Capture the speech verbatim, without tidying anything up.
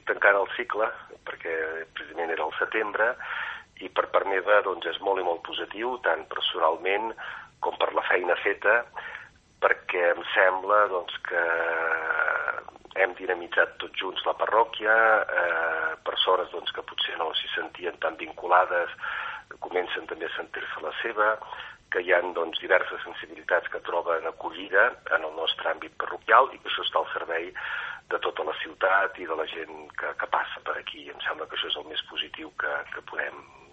tancant el cicle, perquè precisament era el setembre, i per part meva doncs, és molt i molt positiu, tant personalment com per la feina feta, perquè em sembla doncs, que hem dinamitzat tots junts la parròquia, eh, persones doncs, que potser no s'hi sentien tan vinculades, comencen també a sentir-se la seva, que hi ha doncs, diverses sensibilitats que troben acollida en el nostre àmbit parroquial i que això està al servei de tota la ciutat i de la gent que, que passa per aquí. Em sembla que això és el més positiu que, que podem